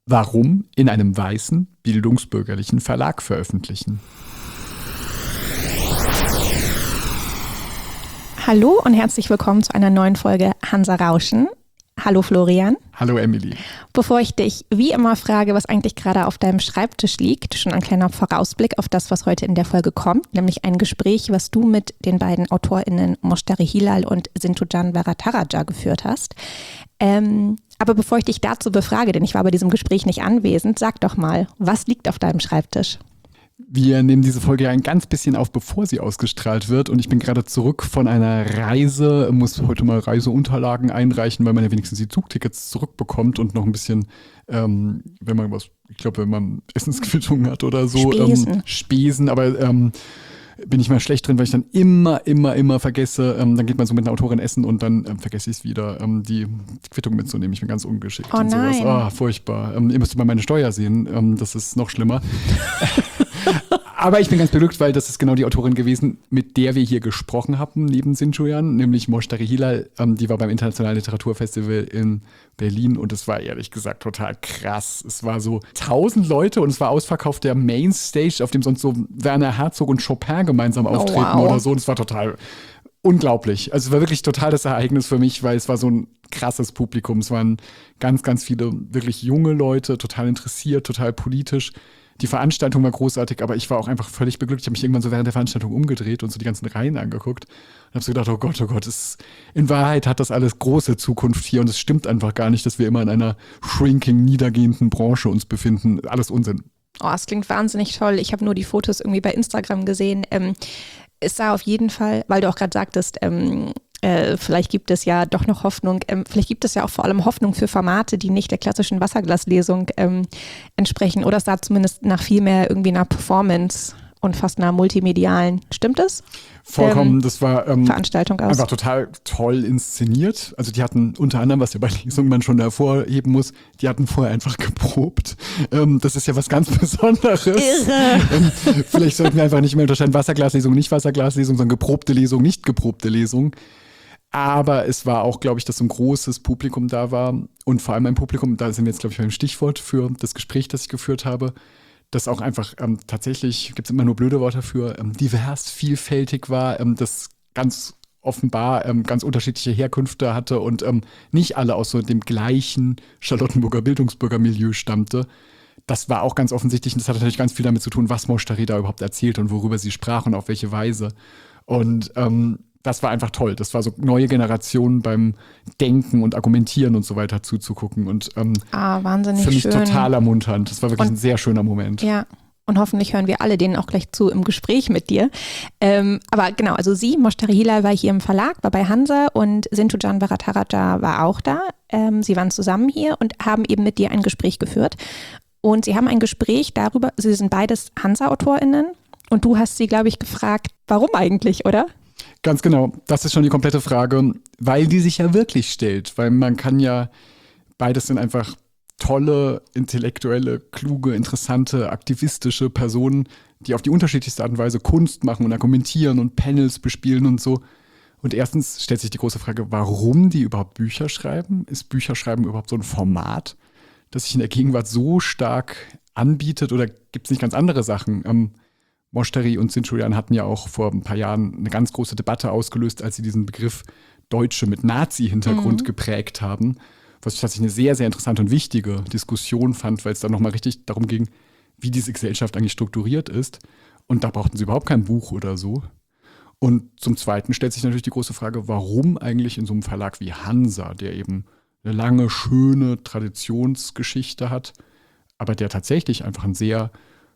Warum in einem weißen, bildungsbürgerlichen Verlag veröffentlichen? Hallo und herzlich willkommen zu einer neuen Folge Hansa Rauschen. Hallo Florian. Hallo Emily. Bevor ich dich wie immer frage, was eigentlich gerade auf deinem Schreibtisch liegt, schon ein kleiner Vorausblick auf das, was heute in der Folge kommt, nämlich ein Gespräch, was du mit den beiden AutorInnen Moshtari Hilal und Sintujan Varadaraja geführt hast. Aber bevor ich dich dazu befrage, denn ich war bei diesem Gespräch nicht anwesend, sag doch mal, was liegt auf deinem Schreibtisch? Wir nehmen diese Folge ja ein ganz bisschen auf, bevor sie ausgestrahlt wird. Und ich bin gerade zurück von einer Reise, muss heute mal Reiseunterlagen einreichen, weil man ja wenigstens die Zugtickets zurückbekommt und noch ein bisschen, wenn man Essensquittungen hat oder so, Spesen. Aber bin ich mal schlecht drin, weil ich dann immer vergesse. Dann geht man so mit einer Autorin essen und dann vergesse ich es wieder, die Quittung mitzunehmen. Ich bin ganz ungeschickt und sowas. Nein. Furchtbar. Ihr müsst mal meine Steuer sehen. Das ist noch schlimmer. Aber ich bin ganz beglückt, weil das ist genau die Autorin gewesen, mit der wir hier gesprochen haben, neben Sintujan, nämlich Moshtari Hilal. Die war beim Internationalen Literaturfestival in Berlin und es war ehrlich gesagt total krass. Es war so 1000 Leute und es war ausverkauft der Mainstage, auf dem sonst so Werner Herzog und Chopin gemeinsam auftreten oder so. Und es war total unglaublich. Also es war wirklich total das Ereignis für mich, weil es war so ein krasses Publikum. Es waren ganz viele wirklich junge Leute, total interessiert, total politisch. Die Veranstaltung war großartig, aber ich war auch einfach völlig beglückt. Ich habe mich irgendwann so während der Veranstaltung umgedreht und so die ganzen Reihen angeguckt und habe so gedacht, oh Gott, in Wahrheit hat das alles große Zukunft hier und es stimmt einfach gar nicht, dass wir immer in einer shrinking, niedergehenden Branche uns befinden. Alles Unsinn. Oh, es klingt wahnsinnig toll. Ich habe nur die Fotos irgendwie bei Instagram gesehen. Es sah auf jeden Fall, weil du auch gerade sagtest, vielleicht gibt es ja doch noch Hoffnung. Vielleicht gibt es ja auch vor allem Hoffnung für Formate, die nicht der klassischen Wasserglaslesung entsprechen. Oder es sah zumindest nach viel mehr irgendwie einer Performance und fast einer multimedialen. Stimmt es? Vollkommen, das war Veranstaltung aus. Einfach total toll inszeniert. Also die hatten unter anderem, was ja bei Lesungen man schon hervorheben muss, die hatten vorher einfach geprobt. Das ist ja was ganz Besonderes. Irre. Vielleicht sollten wir einfach nicht mehr unterscheiden, Wasserglaslesung, nicht Wasserglaslesung, sondern geprobte Lesung, nicht geprobte Lesung. Aber es war auch, glaube ich, dass so ein großes Publikum da war und vor allem ein Publikum, da sind wir jetzt, glaube ich, beim Stichwort für das Gespräch, das ich geführt habe, das auch einfach tatsächlich, gibt es immer nur blöde Worte dafür, divers, vielfältig war, das ganz offenbar ganz unterschiedliche Herkünfte hatte und nicht alle aus so dem gleichen Charlottenburger Bildungsbürgermilieu stammte. Das war auch ganz offensichtlich und das hat natürlich ganz viel damit zu tun, was Moshtari da überhaupt erzählt und worüber sie sprach und auf welche Weise. Und das war einfach toll. Das war so neue Generationen beim Denken und Argumentieren und so weiter zuzugucken. Und wahnsinnig für mich schön. total ermunternd. Das war wirklich ein sehr schöner Moment. Ja, und hoffentlich hören wir alle denen auch gleich zu im Gespräch mit dir. Aber genau, also sie, Moshtari Hilal, war hier im Verlag, war bei Hansa und Sintujan Varadaraja war auch da. Sie waren zusammen hier und haben eben mit dir ein Gespräch geführt. Und sie haben ein Gespräch darüber, sie sind beides Hansa-AutorInnen und du hast sie, glaube ich, gefragt, warum eigentlich, oder? Ganz genau, das ist schon die komplette Frage, weil die sich ja wirklich stellt, weil man kann ja, beides sind einfach tolle, intellektuelle, kluge, interessante, aktivistische Personen, die auf die unterschiedlichste Art und Weise Kunst machen und argumentieren und Panels bespielen und so. Und erstens stellt sich die große Frage, warum die überhaupt Bücher schreiben? Ist Bücherschreiben überhaupt so ein Format, das sich in der Gegenwart so stark anbietet oder gibt es nicht ganz andere Sachen? Moshtari und Sintujan hatten ja auch vor ein paar Jahren eine ganz große Debatte ausgelöst, als sie diesen Begriff Deutsche mit Nazi-Hintergrund geprägt haben, was ich tatsächlich eine sehr, sehr interessante und wichtige Diskussion fand, weil es dann nochmal richtig darum ging, wie diese Gesellschaft eigentlich strukturiert ist. Und da brauchten sie überhaupt kein Buch oder so. Und zum Zweiten stellt sich natürlich die große Frage, warum eigentlich in so einem Verlag wie Hansa, der eben eine lange, schöne Traditionsgeschichte hat, aber der tatsächlich einfach ein sehr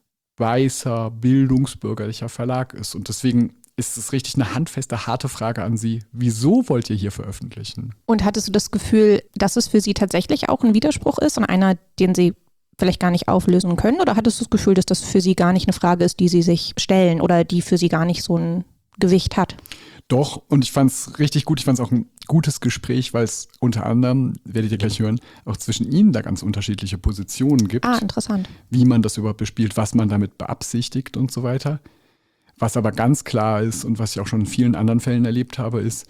weißer, bildungsbürgerlicher Verlag ist. Und deswegen ist es richtig eine handfeste, harte Frage an Sie. Wieso wollt ihr hier veröffentlichen? Und hattest du das Gefühl, dass es für Sie tatsächlich auch ein Widerspruch ist und einer, den Sie vielleicht gar nicht auflösen können? Oder hattest du das Gefühl, dass das für Sie gar nicht eine Frage ist, die Sie sich stellen oder die für Sie gar nicht so ein Gewicht hat? Doch, und ich fand es richtig gut. Ich fand es auch ein gutes Gespräch, weil es unter anderem, werdet ihr gleich hören, auch zwischen ihnen da ganz unterschiedliche Positionen gibt. Interessant. Wie man das überhaupt bespielt, was man damit beabsichtigt und so weiter. Was aber ganz klar ist und was ich auch schon in vielen anderen Fällen erlebt habe, ist,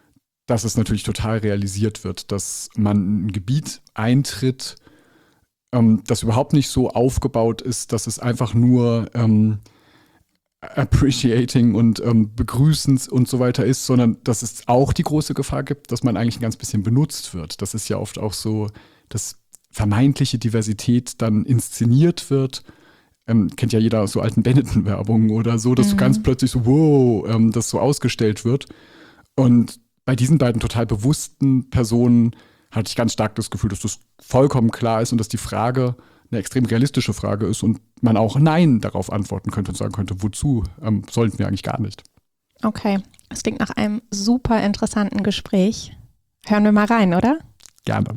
dass es natürlich total realisiert wird, dass man in ein Gebiet eintritt, das überhaupt nicht so aufgebaut ist, dass es einfach nur appreciating und begrüßend und so weiter ist, sondern dass es auch die große Gefahr gibt, dass man eigentlich ein ganz bisschen benutzt wird. Das ist ja oft auch so, dass vermeintliche Diversität dann inszeniert wird. Kennt ja jeder aus so alten Benetton-Werbungen oder so, dass du ganz plötzlich so, wow, das so ausgestellt wird. Und bei diesen beiden total bewussten Personen hatte ich ganz stark das Gefühl, dass das vollkommen klar ist und dass die Frage eine extrem realistische Frage ist und man auch Nein darauf antworten könnte und sagen könnte, wozu sollten wir eigentlich gar nicht. Okay, es klingt nach einem super interessanten Gespräch. Hören wir mal rein, oder? Gerne.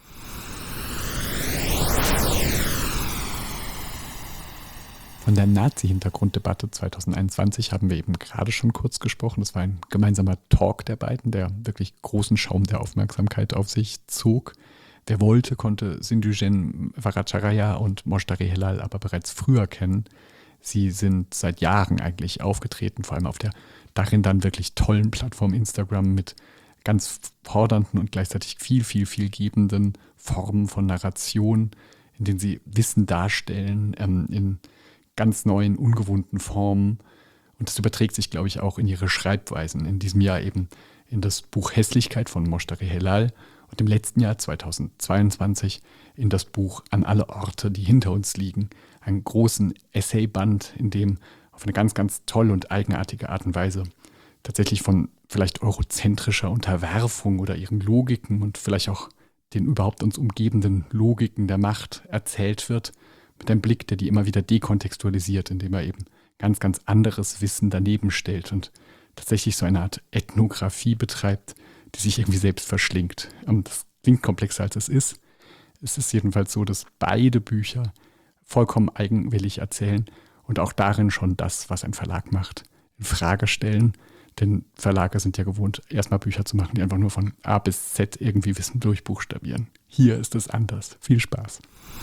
Von der Nazi-Hintergrunddebatte 2021 haben wir eben gerade schon kurz gesprochen. Das war ein gemeinsamer Talk der beiden, der wirklich großen Schaum der Aufmerksamkeit auf sich zog. Wer wollte, konnte Sindhujan Bhattacharya und Moshtari Helal aber bereits früher kennen. Sie sind seit Jahren eigentlich aufgetreten, vor allem auf der darin dann wirklich tollen Plattform Instagram mit ganz fordernden und gleichzeitig viel gebenden Formen von Narration, in denen sie Wissen darstellen, in ganz neuen, ungewohnten Formen. Und das überträgt sich, glaube ich, auch in ihre Schreibweisen. In diesem Jahr eben in das Buch Hässlichkeit von Moshtari Helal und im letzten Jahr 2022 in das Buch An alle Orte, die hinter uns liegen. Einen großen Essayband, in dem auf eine ganz tolle und eigenartige Art und Weise tatsächlich von vielleicht eurozentrischer Unterwerfung oder ihren Logiken und vielleicht auch den überhaupt uns umgebenden Logiken der Macht erzählt wird, mit einem Blick, der die immer wieder dekontextualisiert, indem er eben ganz anderes Wissen daneben stellt und tatsächlich so eine Art Ethnographie betreibt, die sich irgendwie selbst verschlingt. Das klingt komplexer, als es ist. Es ist jedenfalls so, dass beide Bücher vollkommen eigenwillig erzählen und auch darin schon das, was ein Verlag macht, in Frage stellen. Denn Verlage sind ja gewohnt, erstmal Bücher zu machen, die einfach nur von A bis Z irgendwie Wissen durchbuchstabieren. Hier ist es anders. Viel Spaß.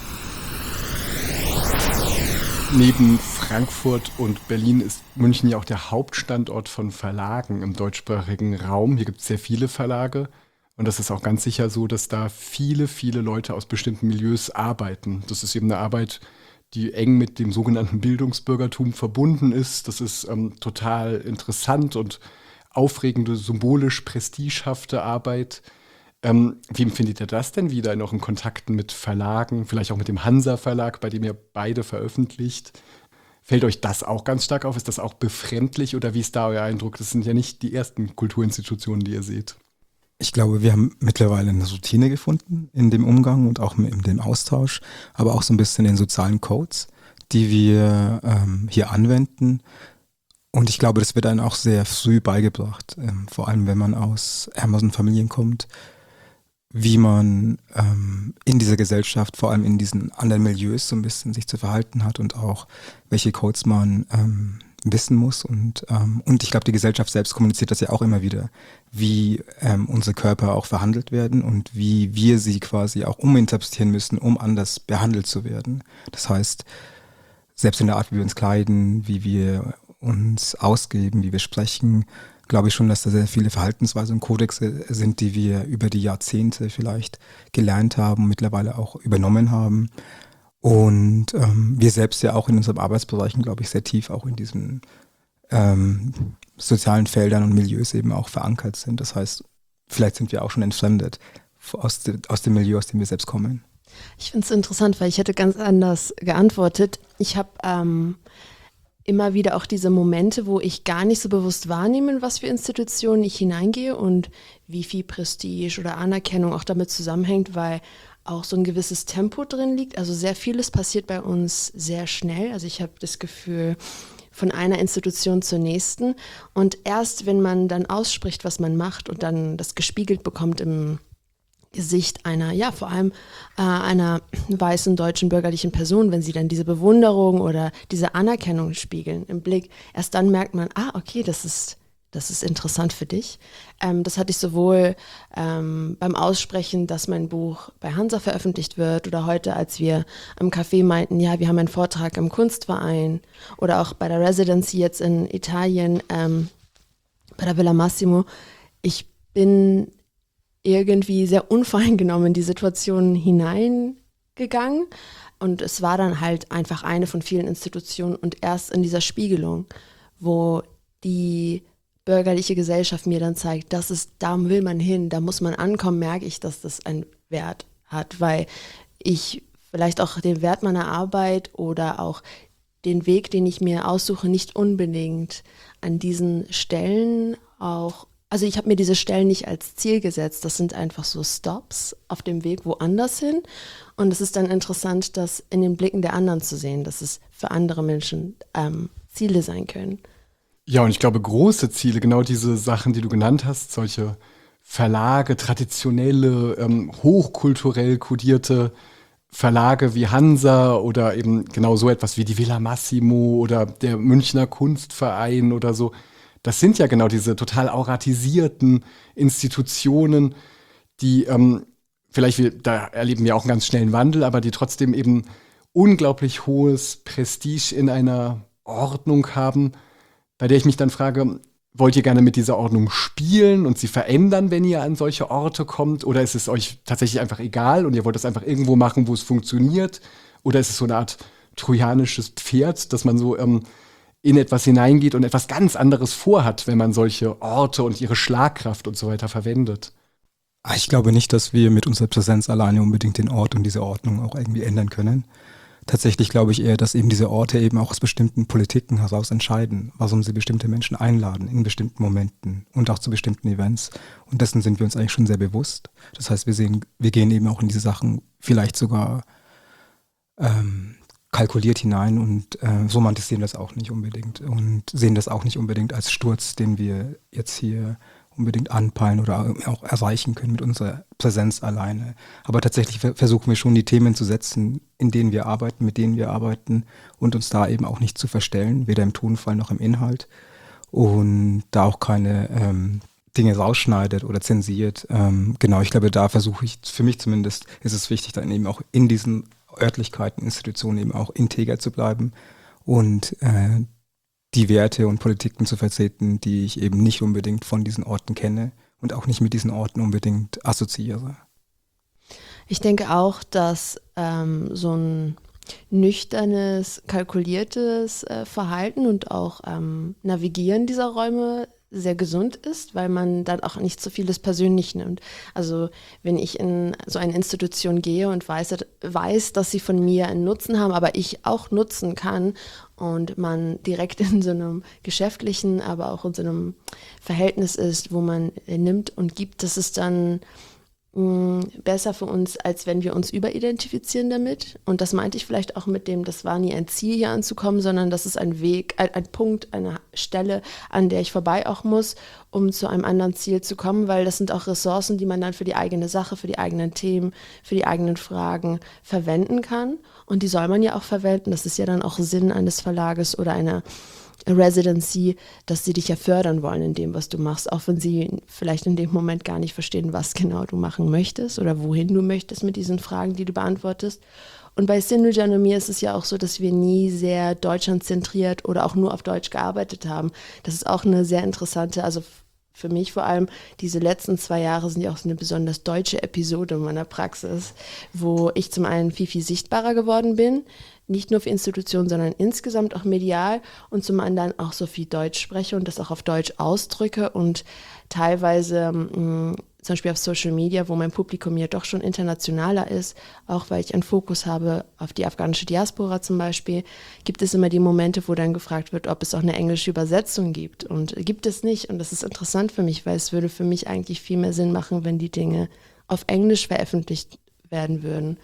Neben Frankfurt und Berlin ist München ja auch der Hauptstandort von Verlagen im deutschsprachigen Raum. Hier gibt es sehr viele Verlage und das ist auch ganz sicher so, dass da viele Leute aus bestimmten Milieus arbeiten. Das ist eben eine Arbeit, die eng mit dem sogenannten Bildungsbürgertum verbunden ist. Das ist total interessant und aufregende, symbolisch prestigehafte Arbeit. Wie empfindet ihr das denn wieder noch in Kontakten mit Verlagen, vielleicht auch mit dem Hansa-Verlag, bei dem ihr beide veröffentlicht? Fällt euch das auch ganz stark auf? Ist das auch befremdlich oder wie ist da euer Eindruck? Das sind ja nicht die ersten Kulturinstitutionen, die ihr seht. Ich glaube, wir haben mittlerweile eine Routine gefunden in dem Umgang und auch in dem Austausch, aber auch so ein bisschen in sozialen Codes, die wir hier anwenden. Und ich glaube, das wird einem auch sehr früh beigebracht, vor allem wenn man aus ärmeren Familien kommt, wie man in dieser Gesellschaft, vor allem in diesen anderen Milieus so ein bisschen sich zu verhalten hat und auch welche Codes man wissen muss. Und ich glaube, die Gesellschaft selbst kommuniziert das ja auch immer wieder, wie unsere Körper auch verhandelt werden und wie wir sie quasi auch uminterpretieren müssen, um anders behandelt zu werden. Das heißt, selbst in der Art, wie wir uns kleiden, wie wir uns ausgeben, wie wir sprechen, glaube ich schon, dass da sehr viele Verhaltensweisen und Kodexe sind, die wir über die Jahrzehnte vielleicht gelernt haben, mittlerweile auch übernommen haben. Und wir selbst ja auch in unseren Arbeitsbereichen, glaube ich, sehr tief auch in diesen sozialen Feldern und Milieus eben auch verankert sind. Das heißt, vielleicht sind wir auch schon entfremdet aus dem Milieu, aus dem wir selbst kommen. Ich finde es interessant, weil ich hätte ganz anders geantwortet. Ich habe immer wieder auch diese Momente, wo ich gar nicht so bewusst wahrnehme, was für Institutionen ich hineingehe und wie viel Prestige oder Anerkennung auch damit zusammenhängt, weil auch so ein gewisses Tempo drin liegt. Also sehr vieles passiert bei uns sehr schnell. Also ich habe das Gefühl, von einer Institution zur nächsten. Und erst wenn man dann ausspricht, was man macht und dann das gespiegelt bekommt im Gesicht einer, ja, vor allem einer weißen deutschen bürgerlichen Person, wenn sie dann diese Bewunderung oder diese Anerkennung spiegeln im Blick, erst dann merkt man, okay, das ist interessant für dich. Das hatte ich sowohl beim Aussprechen, dass mein Buch bei Hansa veröffentlicht wird oder heute, als wir am Café meinten, ja, wir haben einen Vortrag im Kunstverein oder auch bei der Residency jetzt in Italien, bei der Villa Massimo. Ich bin irgendwie sehr unvoreingenommen in die Situation hinein gegangen. Und es war dann halt einfach eine von vielen Institutionen und erst in dieser Spiegelung, wo die bürgerliche Gesellschaft mir dann zeigt, da will man hin, da muss man ankommen, merke ich, dass das einen Wert hat, weil ich vielleicht auch den Wert meiner Arbeit oder auch den Weg, den ich mir aussuche, nicht unbedingt an diesen Stellen auch, also ich habe mir diese Stellen nicht als Ziel gesetzt, das sind einfach so Stops auf dem Weg woanders hin und es ist dann interessant, das in den Blicken der anderen zu sehen, dass es für andere Menschen Ziele sein können. Ja, und ich glaube, große Ziele, genau diese Sachen, die du genannt hast, solche Verlage, traditionelle, hochkulturell kodierte Verlage wie Hansa oder eben genau so etwas wie die Villa Massimo oder der Münchner Kunstverein oder so. Das sind ja genau diese total auratisierten Institutionen, die da erleben wir auch einen ganz schnellen Wandel, aber die trotzdem eben unglaublich hohes Prestige in einer Ordnung haben, bei der ich mich dann frage, wollt ihr gerne mit dieser Ordnung spielen und sie verändern, wenn ihr an solche Orte kommt? Oder ist es euch tatsächlich einfach egal und ihr wollt das einfach irgendwo machen, wo es funktioniert? Oder ist es so eine Art trojanisches Pferd, dass man so in etwas hineingeht und etwas ganz anderes vorhat, wenn man solche Orte und ihre Schlagkraft und so weiter verwendet? Ich glaube nicht, dass wir mit unserer Präsenz alleine unbedingt den Ort und diese Ordnung auch irgendwie ändern können. Tatsächlich glaube ich eher, dass eben diese Orte eben auch aus bestimmten Politiken heraus entscheiden, warum sie bestimmte Menschen einladen in bestimmten Momenten und auch zu bestimmten Events. Und dessen sind wir uns eigentlich schon sehr bewusst. Das heißt, wir gehen eben auch in diese Sachen vielleicht sogar kalkuliert hinein und romantisieren das auch nicht unbedingt und sehen das auch nicht unbedingt als Sturz, den wir jetzt hier unbedingt anpeilen oder auch erreichen können mit unserer Präsenz alleine. Aber tatsächlich versuchen wir schon, die Themen zu setzen, in denen wir arbeiten, mit denen wir arbeiten und uns da eben auch nicht zu verstellen, weder im Tonfall noch im Inhalt und da auch keine Dinge rausschneidet oder zensiert. Genau, ich glaube, da versuche ich, für mich zumindest, ist es wichtig, dann eben auch in diesen Örtlichkeiten, Institutionen eben auch integer zu bleiben und die Werte und Politiken zu vertreten, die ich eben nicht unbedingt von diesen Orten kenne und auch nicht mit diesen Orten unbedingt assoziiere. Ich denke auch, dass so ein nüchternes, kalkuliertes Verhalten und auch Navigieren dieser Räume sehr gesund ist, weil man dann auch nicht so vieles persönlich nimmt. Also wenn ich in so eine Institution gehe und weiß, dass sie von mir einen Nutzen haben, aber ich auch nutzen kann und man direkt in so einem geschäftlichen, aber auch in so einem Verhältnis ist, wo man nimmt und gibt, das ist dann besser für uns, als wenn wir uns überidentifizieren damit. Und das meinte ich vielleicht auch mit dem, das war nie ein Ziel, hier anzukommen, sondern das ist ein Weg, ein Punkt, eine Stelle, an der ich vorbei auch muss, um zu einem anderen Ziel zu kommen, weil das sind auch Ressourcen, die man dann für die eigene Sache, für die eigenen Themen, für die eigenen Fragen verwenden kann. Und die soll man ja auch verwenden. Das ist ja dann auch Sinn eines Verlages oder einer Residency, dass sie dich ja fördern wollen in dem, was du machst, auch wenn sie vielleicht in dem Moment gar nicht verstehen, was genau du machen möchtest oder wohin du möchtest mit diesen Fragen, die du beantwortest. Und bei Sinuljan und mir ist es ja auch so, dass wir nie sehr deutschlandzentriert oder auch nur auf Deutsch gearbeitet haben. Das ist auch eine sehr interessante, also für mich vor allem, diese letzten 2 Jahre sind ja auch so eine besonders deutsche Episode meiner Praxis, wo ich zum einen viel, viel sichtbarer geworden bin, nicht nur für Institutionen, sondern insgesamt auch medial und zum anderen auch so viel Deutsch spreche und das auch auf Deutsch ausdrücke und teilweise zum Beispiel auf Social Media, wo mein Publikum ja doch schon internationaler ist, auch weil ich einen Fokus habe auf die afghanische Diaspora zum Beispiel, gibt es immer die Momente, wo dann gefragt wird, ob es auch eine englische Übersetzung gibt und gibt es nicht und das ist interessant für mich, weil es würde für mich eigentlich viel mehr Sinn machen, wenn die Dinge auf Englisch veröffentlicht werden würden.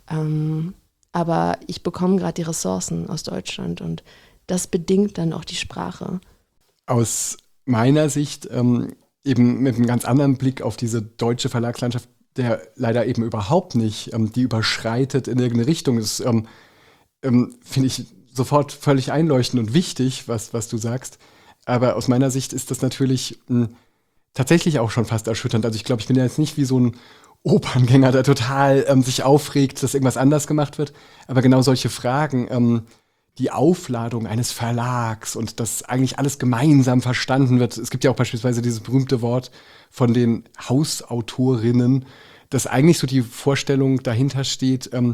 Aber ich bekomme gerade die Ressourcen aus Deutschland und das bedingt dann auch die Sprache. Aus meiner Sicht eben mit einem ganz anderen Blick auf diese deutsche Verlagslandschaft, der leider eben überhaupt nicht die überschreitet in irgendeine Richtung ist, finde ich sofort völlig einleuchtend und wichtig, was du sagst. Aber aus meiner Sicht ist das natürlich tatsächlich auch schon fast erschütternd. Also ich glaube, ich bin ja jetzt nicht wie so ein Operngänger, der total sich aufregt, dass irgendwas anders gemacht wird. Aber genau solche Fragen, die Aufladung eines Verlags und dass eigentlich alles gemeinsam verstanden wird. Es gibt ja auch beispielsweise dieses berühmte Wort von den Hausautorinnen, dass eigentlich so die Vorstellung dahinter steht,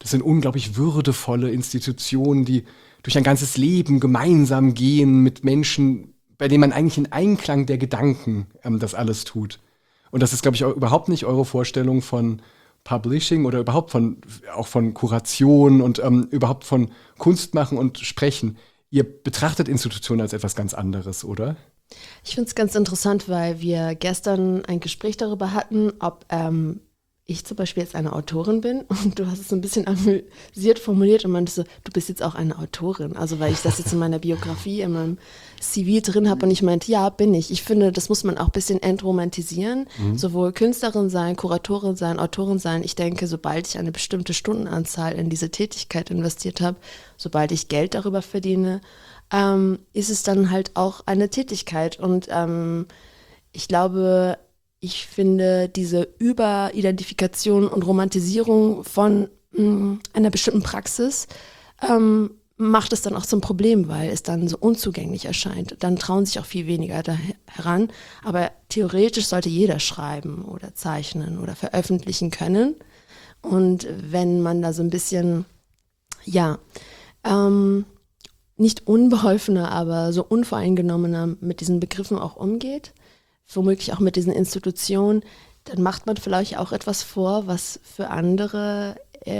das sind unglaublich würdevolle Institutionen, die durch ein ganzes Leben gemeinsam gehen mit Menschen, bei denen man eigentlich in Einklang der Gedanken das alles tut. Und das ist, glaube ich, auch überhaupt nicht eure Vorstellung von Publishing oder überhaupt auch von Kuration und überhaupt von Kunst machen und Sprechen. Ihr betrachtet Institutionen als etwas ganz anderes, oder? Ich finde es ganz interessant, weil wir gestern ein Gespräch darüber hatten, ob ich zum Beispiel jetzt eine Autorin bin, und du hast es so ein bisschen amüsiert formuliert und meintest so, du bist jetzt auch eine Autorin. Also weil ich das jetzt in meiner Biografie, in meinem CV drin habe und ich meinte, ja, bin ich. Ich finde, das muss man auch ein bisschen entromantisieren. Sowohl Künstlerin sein, Kuratorin sein, Autorin sein. Ich denke, sobald ich eine bestimmte Stundenanzahl in diese Tätigkeit investiert habe, sobald ich Geld darüber verdiene, ist es dann halt auch eine Tätigkeit. Und ich glaube, ich finde diese Überidentifikation und Romantisierung von einer bestimmten Praxis macht es dann auch zum Problem, weil es dann so unzugänglich erscheint. Dann trauen sich auch viel weniger da heran. Aber theoretisch sollte jeder schreiben oder zeichnen oder veröffentlichen können. Und wenn man da so ein bisschen, nicht unbeholfener, aber so unvoreingenommener mit diesen Begriffen auch umgeht, womöglich auch mit diesen Institutionen, dann macht man vielleicht auch etwas vor, was für andere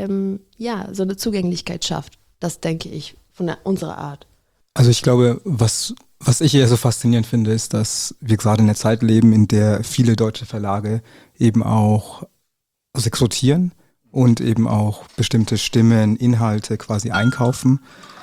so eine Zugänglichkeit schafft. Das denke ich von unserer Art. Also ich glaube, was ich eher so faszinierend finde, ist, dass wir gerade in einer Zeit leben, in der viele deutsche Verlage eben auch rekrutieren und eben auch bestimmte Stimmen, Inhalte quasi einkaufen.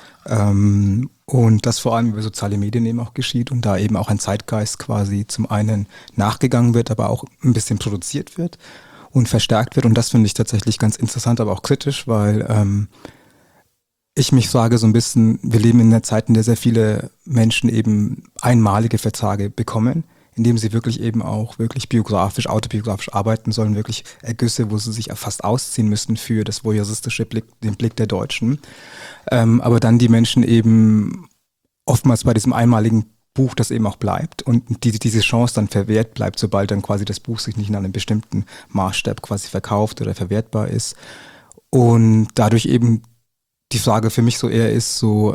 Und das vor allem über soziale Medien eben auch geschieht und da eben auch ein Zeitgeist quasi zum einen nachgegangen wird, aber auch ein bisschen produziert wird und verstärkt wird. Und das finde ich tatsächlich ganz interessant, aber auch kritisch, weil ich mich frage so ein bisschen, wir leben in einer Zeit, in der sehr viele Menschen eben einmalige Verträge bekommen, indem sie wirklich eben auch wirklich biografisch, autobiografisch arbeiten sollen, wirklich Ergüsse, wo sie sich fast ausziehen müssten für das voyeuristische den Blick der Deutschen. Aber dann die Menschen eben oftmals bei diesem einmaligen Buch, das eben auch bleibt und diese Chance dann verwehrt bleibt, sobald dann quasi das Buch sich nicht in einem bestimmten Maßstab quasi verkauft oder verwertbar ist. Und dadurch eben die Frage für mich so eher ist so,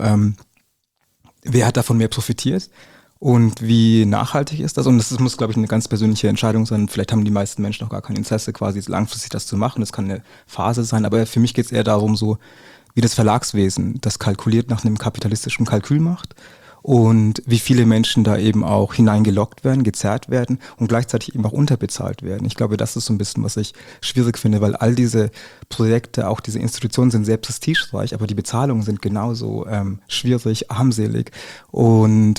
wer hat davon mehr profitiert? Und wie nachhaltig ist das? Und das muss, glaube ich, eine ganz persönliche Entscheidung sein. Vielleicht haben die meisten Menschen auch gar kein Interesse, quasi langfristig das zu machen. Das kann eine Phase sein. Aber für mich geht es eher darum, so wie das Verlagswesen das kalkuliert nach einem kapitalistischen Kalkül macht und wie viele Menschen da eben auch hineingelockt werden, gezerrt werden und gleichzeitig eben auch unterbezahlt werden. Ich glaube, das ist so ein bisschen, was ich schwierig finde, weil all diese Projekte, auch diese Institutionen sind sehr prestigereich, aber die Bezahlungen sind genauso schwierig, armselig und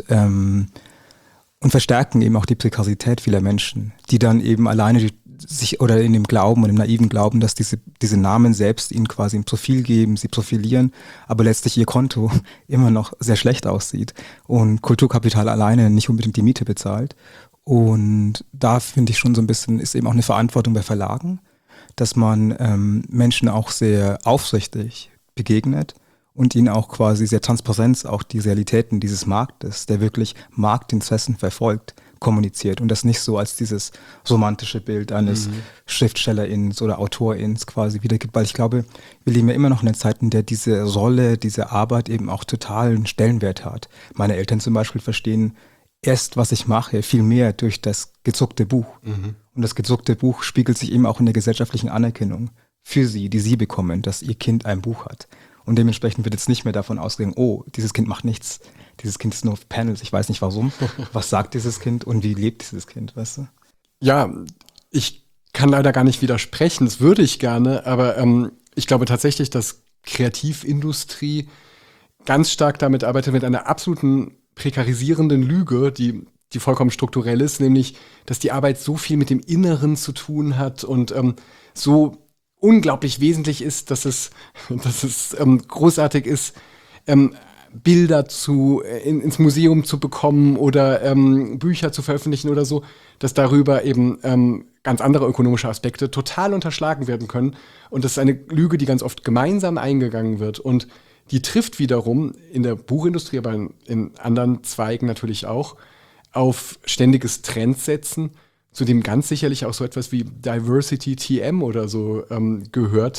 verstärken eben auch die Prekarität vieler Menschen, die dann eben alleine sich oder in dem Glauben und im naiven Glauben, dass diese Namen selbst ihnen quasi ein Profil geben, sie profilieren, aber letztlich ihr Konto immer noch sehr schlecht aussieht und Kulturkapital alleine nicht unbedingt die Miete bezahlt. Und da finde ich schon so ein bisschen, ist eben auch eine Verantwortung bei Verlagen, dass man Menschen auch sehr aufrichtig begegnet und ihnen auch quasi sehr transparent auch die Realitäten dieses Marktes, der wirklich Marktinteressen verfolgt, kommuniziert und das nicht so als dieses romantische Bild eines Schriftstellerins oder Autorins quasi wiedergibt, weil ich glaube, wir leben ja immer noch in einer Zeit, in der diese Rolle, diese Arbeit eben auch totalen Stellenwert hat. Meine Eltern zum Beispiel verstehen erst, was ich mache, viel mehr durch das gedruckte Buch. Und das gedruckte Buch spiegelt sich eben auch in der gesellschaftlichen Anerkennung für sie, die sie bekommen, dass ihr Kind ein Buch hat. Und dementsprechend wird jetzt nicht mehr davon ausgehen, oh, dieses Kind macht nichts. Dieses Kind ist nur auf Panels, ich weiß nicht warum. Was sagt dieses Kind und wie lebt dieses Kind, weißt du? Ja, ich kann leider gar nicht widersprechen, das würde ich gerne, aber ich glaube tatsächlich, dass Kreativindustrie ganz stark damit arbeitet, mit einer absoluten prekarisierenden Lüge, die vollkommen strukturell ist, nämlich, dass die Arbeit so viel mit dem Inneren zu tun hat und so unglaublich wesentlich ist, dass es großartig ist, Bilder ins Museum zu bekommen oder Bücher zu veröffentlichen oder so, dass darüber eben ganz andere ökonomische Aspekte total unterschlagen werden können. Und das ist eine Lüge, die ganz oft gemeinsam eingegangen wird. Und die trifft wiederum in der Buchindustrie, aber in anderen Zweigen natürlich auch, auf ständiges Trendsetzen, zu dem ganz sicherlich auch so etwas wie Diversity TM oder so gehört,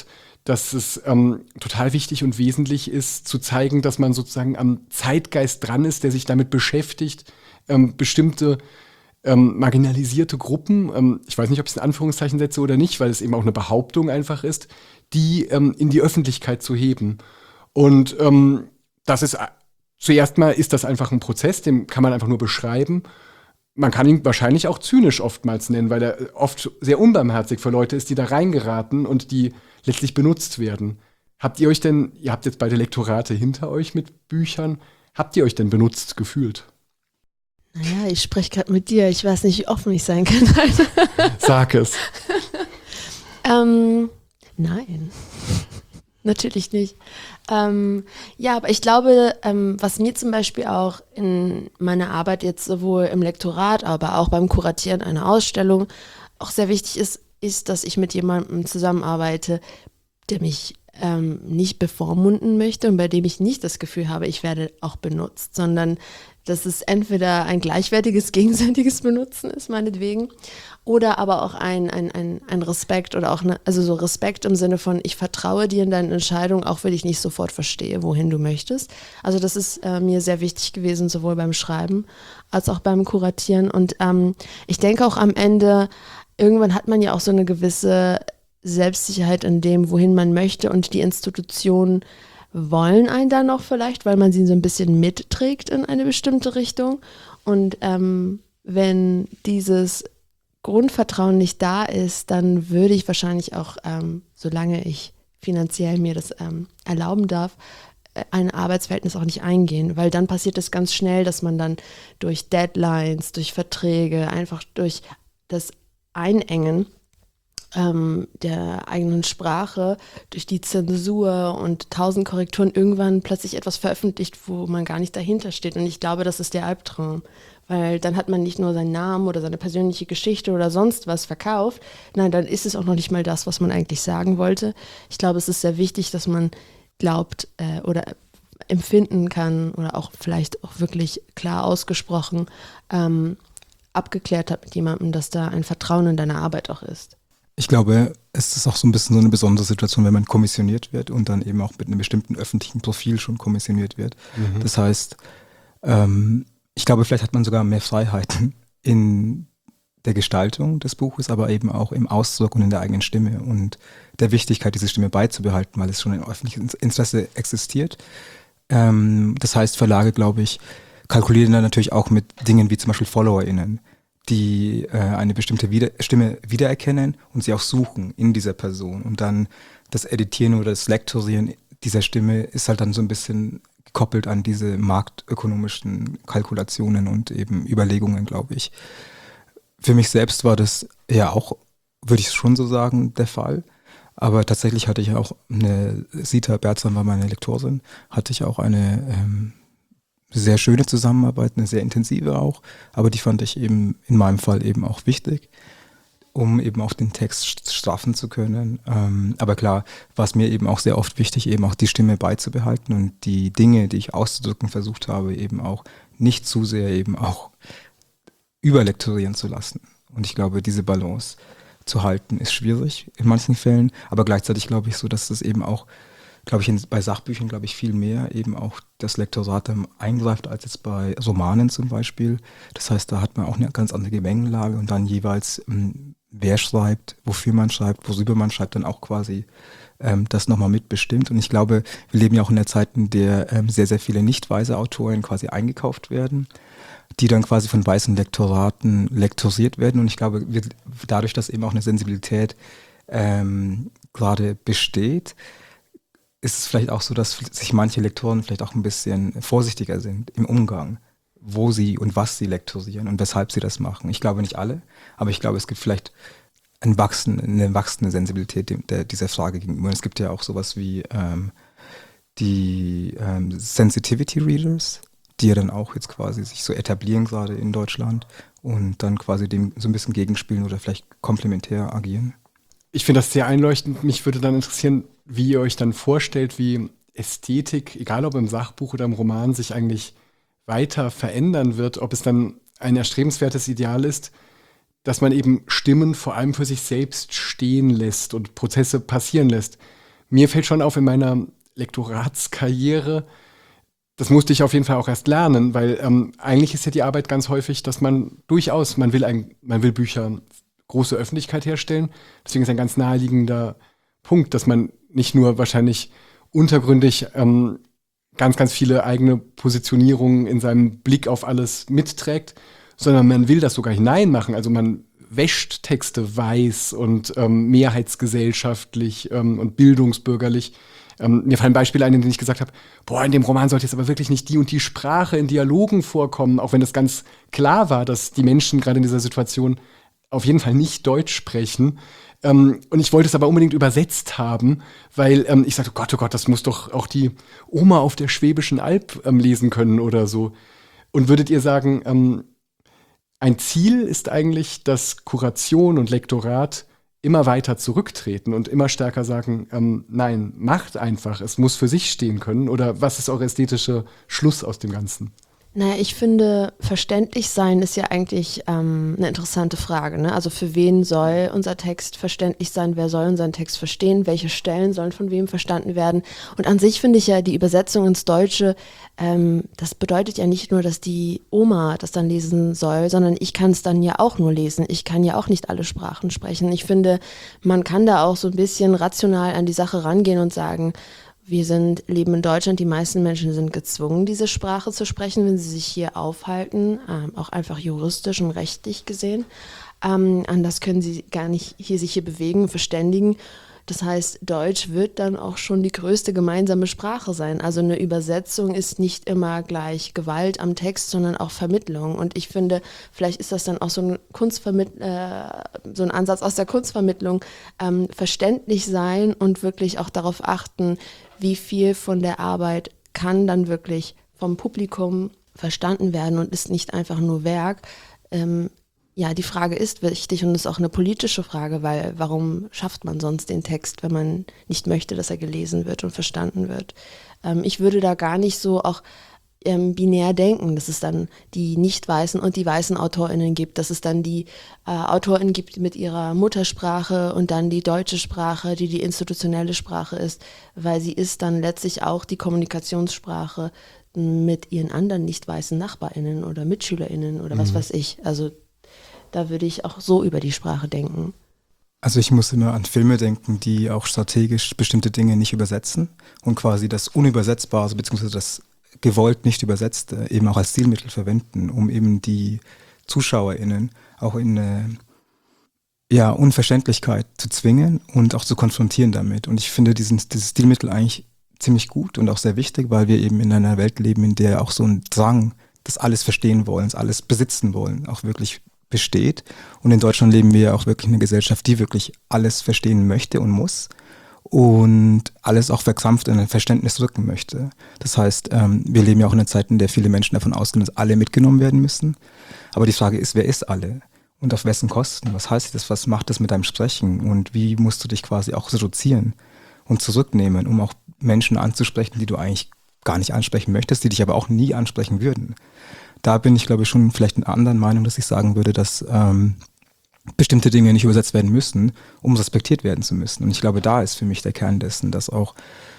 dass es total wichtig und wesentlich ist, zu zeigen, dass man sozusagen am Zeitgeist dran ist, der sich damit beschäftigt, bestimmte marginalisierte Gruppen, ich weiß nicht, ob ich es in Anführungszeichen setze oder nicht, weil es eben auch eine Behauptung einfach ist, die in die Öffentlichkeit zu heben. Und das ist zuerst mal ist das einfach ein Prozess, den kann man einfach nur beschreiben. Man kann ihn wahrscheinlich auch zynisch oftmals nennen, weil er oft sehr unbarmherzig für Leute ist, die da reingeraten und die letztlich benutzt werden. Ihr habt jetzt beide Lektorate hinter euch mit Büchern, habt ihr euch denn benutzt gefühlt? Naja, ich spreche gerade mit dir. Ich weiß nicht, wie offen ich sein kann. Sag es. Nein, natürlich nicht. Ja, aber ich glaube, was mir zum Beispiel auch in meiner Arbeit jetzt sowohl im Lektorat, aber auch beim Kuratieren einer Ausstellung auch sehr wichtig ist, dass ich mit jemandem zusammenarbeite, der mich nicht bevormunden möchte und bei dem ich nicht das Gefühl habe, ich werde auch benutzt, sondern dass es entweder ein gleichwertiges, gegenseitiges Benutzen ist, meinetwegen, oder aber auch ein Respekt oder auch also so Respekt im Sinne von, ich vertraue dir in deine Entscheidung, auch wenn ich nicht sofort verstehe, wohin du möchtest. Also das ist mir sehr wichtig gewesen, sowohl beim Schreiben als auch beim Kuratieren. Und ich denke auch am Ende, irgendwann hat man ja auch so eine gewisse Selbstsicherheit in dem, wohin man möchte, und die Institutionen wollen einen dann auch vielleicht, weil man sie so ein bisschen mitträgt in eine bestimmte Richtung. Und wenn dieses Grundvertrauen nicht da ist, dann würde ich wahrscheinlich auch, solange ich finanziell mir das erlauben darf, ein Arbeitsverhältnis auch nicht eingehen, weil dann passiert es ganz schnell, dass man dann durch Deadlines, durch Verträge, einfach durch das Einengen der eigenen Sprache, durch die Zensur und 1000 Korrekturen irgendwann plötzlich etwas veröffentlicht, wo man gar nicht dahinter steht. Und ich glaube, das ist der Albtraum, weil dann hat man nicht nur seinen Namen oder seine persönliche Geschichte oder sonst was verkauft, nein, dann ist es auch noch nicht mal das, was man eigentlich sagen wollte. Ich glaube, es ist sehr wichtig, dass man glaubt oder empfinden kann oder auch vielleicht auch wirklich klar ausgesprochen abgeklärt hat mit jemandem, dass da ein Vertrauen in deine Arbeit auch ist. Ich glaube, es ist auch so ein bisschen so eine besondere Situation, wenn man kommissioniert wird und dann eben auch mit einem bestimmten öffentlichen Profil schon kommissioniert wird. Mhm. Das heißt, ich glaube, vielleicht hat man sogar mehr Freiheiten in der Gestaltung des Buches, aber eben auch im Ausdruck und in der eigenen Stimme und der Wichtigkeit, diese Stimme beizubehalten, weil es schon im öffentlichen Interesse existiert. Das heißt, Verlage, glaube ich, kalkulieren dann natürlich auch mit Dingen wie zum Beispiel FollowerInnen, die eine bestimmte Stimme wiedererkennen und sie auch suchen in dieser Person. Und dann das Editieren oder das Lektorieren dieser Stimme ist halt dann so ein bisschen gekoppelt an diese marktökonomischen Kalkulationen und eben Überlegungen, glaube ich. Für mich selbst war das ja auch, würde ich schon so sagen, der Fall. Aber tatsächlich hatte ich auch Sita Bertram war meine Lektorin, hatte ich auch eine sehr schöne Zusammenarbeit, eine sehr intensive auch, aber die fand ich eben in meinem Fall eben auch wichtig, um eben auch den Text straffen zu können. Aber klar war es mir eben auch sehr oft wichtig, eben auch die Stimme beizubehalten und die Dinge, die ich auszudrücken versucht habe, eben auch nicht zu sehr eben auch überlektorieren zu lassen. Und ich glaube, diese Balance zu halten ist schwierig in manchen Fällen, aber gleichzeitig glaube ich so, dass das eben auch, glaube ich, bei Sachbüchern, glaube ich, viel mehr eben auch das Lektorat eingreift als jetzt bei Romanen zum Beispiel. Das heißt, da hat man auch eine ganz andere Gemengelage und dann jeweils, wer schreibt, wofür man schreibt, worüber man schreibt, dann auch quasi das nochmal mitbestimmt. Und ich glaube, wir leben ja auch in einer Zeit, in der sehr, sehr viele nicht weiße Autoren quasi eingekauft werden, die dann quasi von weißen Lektoraten lektoriert werden. Und ich glaube, dadurch, dass eben auch eine Sensibilität gerade besteht, ist es vielleicht auch so, dass sich manche Lektoren vielleicht auch ein bisschen vorsichtiger sind im Umgang, wo sie und was sie lektorieren und weshalb sie das machen. Ich glaube nicht alle, aber ich glaube, es gibt vielleicht eine wachsende Sensibilität dieser Frage gegenüber. Und es gibt ja auch sowas wie die Sensitivity Readers, die ja dann auch jetzt quasi sich so etablieren gerade in Deutschland und dann quasi dem so ein bisschen gegenspielen oder vielleicht komplementär agieren. Ich finde das sehr einleuchtend. Mich würde dann interessieren, wie ihr euch dann vorstellt, wie Ästhetik, egal ob im Sachbuch oder im Roman, sich eigentlich weiter verändern wird, ob es dann ein erstrebenswertes Ideal ist, dass man eben Stimmen vor allem für sich selbst stehen lässt und Prozesse passieren lässt. mir fällt schon auf in meiner Lektoratskarriere, das musste ich auf jeden Fall auch erst lernen, weil eigentlich ist ja die Arbeit ganz häufig, dass man durchaus, man will Bücher große Öffentlichkeit herstellen. Deswegen ist ein ganz naheliegender Punkt, dass man nicht nur wahrscheinlich untergründig ganz, ganz viele eigene Positionierungen in seinem Blick auf alles mitträgt, sondern man will das sogar hineinmachen. Also man wäscht Texte weiß und mehrheitsgesellschaftlich und bildungsbürgerlich. Mir fallen Beispiele ein, in denen ich gesagt habe, in dem Roman sollte jetzt aber wirklich nicht die und die Sprache in Dialogen vorkommen, auch wenn es ganz klar war, dass die Menschen gerade in dieser Situation auf jeden Fall nicht Deutsch sprechen. Und ich wollte es aber unbedingt übersetzt haben, weil ich sagte, oh Gott, das muss doch auch die Oma auf der Schwäbischen Alb lesen können oder so. Und würdet ihr sagen, ein Ziel ist eigentlich, dass Kuration und Lektorat immer weiter zurücktreten und immer stärker sagen, nein, macht einfach, es muss für sich stehen können? Oder was ist eure ästhetische Schluss aus dem Ganzen? Naja, ich finde, verständlich sein ist ja eigentlich eine interessante Frage. Ne? Also für wen soll unser Text verständlich sein? Wer soll unseren Text verstehen? Welche Stellen sollen von wem verstanden werden? Und an sich finde ich ja die Übersetzung ins Deutsche, das bedeutet ja nicht nur, dass die Oma das dann lesen soll, sondern ich kann es dann ja auch nur lesen. Ich kann ja auch nicht alle Sprachen sprechen. Ich finde, man kann da auch so ein bisschen rational an die Sache rangehen und sagen, wir leben in Deutschland, die meisten Menschen sind gezwungen, diese Sprache zu sprechen, wenn sie sich hier aufhalten, auch einfach juristisch und rechtlich gesehen. Anders können sie gar nicht sich hier bewegen, verständigen. Das heißt, Deutsch wird dann auch schon die größte gemeinsame Sprache sein. Also eine Übersetzung ist nicht immer gleich Gewalt am Text, sondern auch Vermittlung. Und ich finde, vielleicht ist das dann auch so ein so ein Ansatz aus der Kunstvermittlung, verständlich sein und wirklich auch darauf achten, wie viel von der Arbeit kann dann wirklich vom Publikum verstanden werden und ist nicht einfach nur Werk. Ja, die Frage ist wichtig und ist auch eine politische Frage, weil warum schafft man sonst den Text, wenn man nicht möchte, dass er gelesen wird und verstanden wird? Ich würde da gar nicht so auch binär denken, dass es dann die nicht-weißen und die weißen AutorInnen gibt, dass es dann die AutorInnen gibt mit ihrer Muttersprache und dann die deutsche Sprache, die institutionelle Sprache ist, weil sie ist dann letztlich auch die Kommunikationssprache mit ihren anderen nicht-weißen NachbarInnen oder MitschülerInnen oder was weiß ich. Also da würde ich auch so über die Sprache denken. Also ich muss immer an Filme denken, die auch strategisch bestimmte Dinge nicht übersetzen und quasi das Unübersetzbare, beziehungsweise das gewollt nicht übersetzte, eben auch als Stilmittel verwenden, um eben die ZuschauerInnen auch in eine Unverständlichkeit zu zwingen und auch zu konfrontieren damit. Und ich finde dieses Stilmittel eigentlich ziemlich gut und auch sehr wichtig, weil wir eben in einer Welt leben, in der auch so ein Drang, das alles verstehen wollen, das alles besitzen wollen, auch wirklich besteht. Und in Deutschland leben wir ja auch wirklich in einer Gesellschaft, die wirklich alles verstehen möchte und muss und alles auch verkrampft in ein Verständnis rücken möchte. Das heißt, wir leben ja auch in einer Zeit, in der viele Menschen davon ausgehen, dass alle mitgenommen werden müssen. Aber die Frage ist, wer ist alle? Und auf wessen Kosten? Was heißt das? Was macht das mit deinem Sprechen? Und wie musst du dich quasi auch reduzieren und zurücknehmen, um auch Menschen anzusprechen, die du eigentlich gar nicht ansprechen möchtest, die dich aber auch nie ansprechen würden? Da bin ich, glaube ich, schon vielleicht in einer anderen Meinung, dass ich sagen würde, dass bestimmte Dinge nicht übersetzt werden müssen, um respektiert werden zu müssen. Und ich glaube, da ist für mich der Kern dessen, dass auch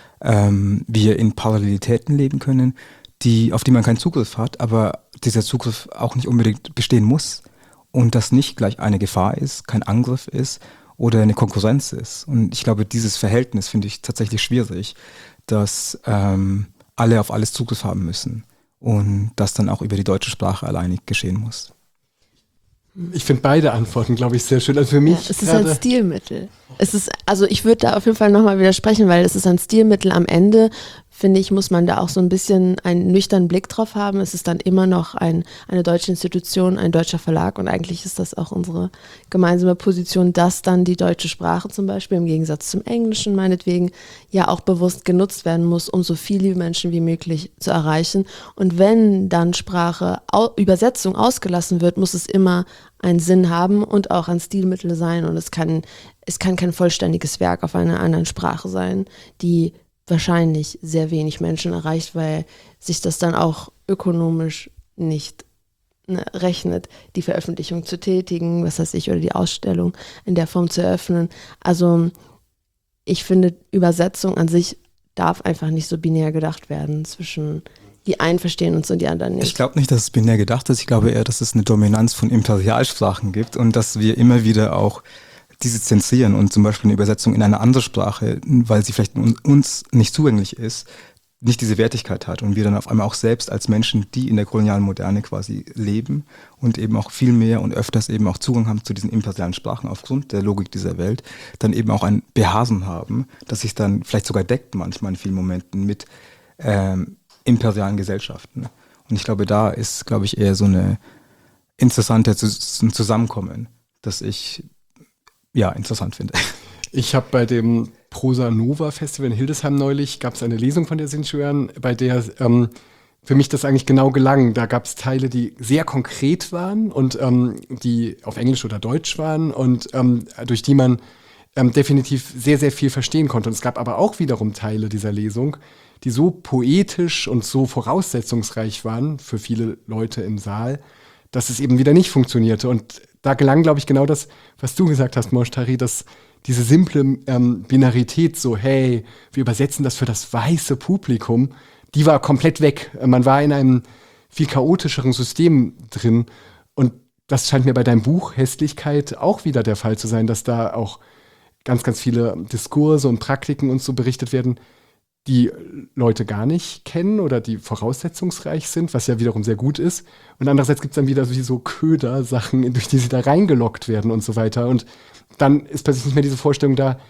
wir in Parallelitäten leben können, auf die man keinen Zugriff hat, aber dieser Zugriff auch nicht unbedingt bestehen muss und das nicht gleich eine Gefahr ist, kein Angriff ist oder eine Konkurrenz ist. Und ich glaube, dieses Verhältnis finde ich tatsächlich schwierig, dass alle auf alles Zugriff haben müssen und das dann auch über die deutsche Sprache alleinig geschehen muss. Ich finde beide Antworten, glaube ich, sehr schön. Also für mich es ist ein Stilmittel. Also ich würde da auf jeden Fall nochmal widersprechen, weil es ist ein Stilmittel. Am Ende, finde ich, muss man da auch so ein bisschen einen nüchternen Blick drauf haben. Es ist dann immer noch eine deutsche Institution, ein deutscher Verlag und eigentlich ist das auch unsere gemeinsame Position, dass dann die deutsche Sprache zum Beispiel im Gegensatz zum Englischen meinetwegen ja auch bewusst genutzt werden muss, um so viele Menschen wie möglich zu erreichen. Und wenn dann Übersetzung ausgelassen wird, muss es immer einen Sinn haben und auch ein Stilmittel sein und es kann kein vollständiges Werk auf einer anderen Sprache sein, die wahrscheinlich sehr wenig Menschen erreicht, weil sich das dann auch ökonomisch nicht rechnet, die Veröffentlichung zu tätigen, was weiß ich, oder die Ausstellung in der Form zu eröffnen. Also ich finde, Übersetzung an sich darf einfach nicht so binär gedacht werden zwischen die einen verstehen uns und die anderen nicht. Ich glaube nicht, dass es binär gedacht ist. Ich glaube eher, dass es eine Dominanz von Imperialsprachen gibt und dass wir immer wieder auch diese zensieren und zum Beispiel eine Übersetzung in eine andere Sprache, weil sie vielleicht uns nicht zugänglich ist, nicht diese Wertigkeit hat und wir dann auf einmal auch selbst als Menschen, die in der kolonialen Moderne quasi leben und eben auch viel mehr und öfters eben auch Zugang haben zu diesen imperialen Sprachen aufgrund der Logik dieser Welt, dann eben auch ein Behasen haben, das sich dann vielleicht sogar deckt manchmal in vielen Momenten mit imperialen Gesellschaften. Und ich glaube, da ist, glaube ich, eher so eine interessante Zusammenkommen, das ich interessant finde. Ich habe bei dem Prosa Nova Festival in Hildesheim neulich, gab es eine Lesung von der Sinchuan, bei der für mich das eigentlich genau gelang. Da gab es Teile, die sehr konkret waren und die auf Englisch oder Deutsch waren und durch die man definitiv sehr, sehr viel verstehen konnte. Und es gab aber auch wiederum Teile dieser Lesung, die so poetisch und so voraussetzungsreich waren für viele Leute im Saal, dass es eben wieder nicht funktionierte. Und da gelang, glaube ich, genau das, was du gesagt hast, Moshtari, dass diese simple Binarität, so hey, wir übersetzen das für das weiße Publikum, die war komplett weg. Man war in einem viel chaotischeren System drin. Und das scheint mir bei deinem Buch Hässlichkeit auch wieder der Fall zu sein, dass da auch ganz, ganz viele Diskurse und Praktiken und so berichtet werden, die Leute gar nicht kennen oder die voraussetzungsreich sind, was ja wiederum sehr gut ist. Und andererseits gibt es dann wieder so Köder-Sachen, durch die sie da reingelockt werden und so weiter. Und dann ist plötzlich nicht mehr diese Vorstellung da,